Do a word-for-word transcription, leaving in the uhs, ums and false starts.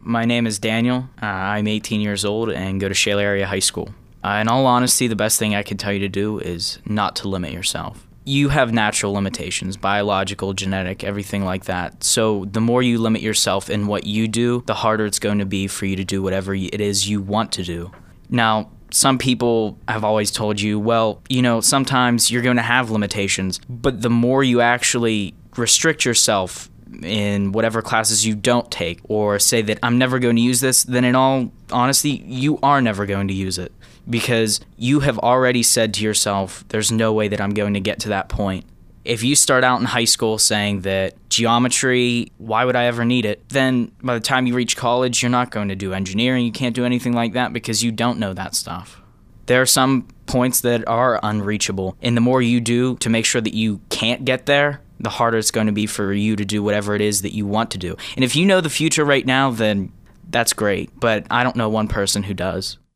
My name is Daniel. Uh, I'm eighteen years old and go to Shale Area High School. Uh, in all honesty, the best thing I can tell you to do is not to limit yourself. You have natural limitations, biological, genetic, everything like that. So the more you limit yourself in what you do, the harder it's going to be for you to do whatever it is you want to do. Now, some people have always told you, well, you know, sometimes you're going to have limitations, but the more you actually restrict yourself in whatever classes you don't take, or say that I'm never going to use this, then in all honesty, you are never going to use it, because you have already said to yourself, there's no way that I'm going to get to that point. If you start out in high school saying that geometry, why would I ever need it? Then by the time you reach college, you're not going to do engineering. You can't do anything like that because you don't know that stuff. There are some points that are unreachable, and the more you do to make sure that you can't get there, the harder it's going to be for you to do whatever it is that you want to do. And if you know the future right now, then that's great, but I don't know one person who does.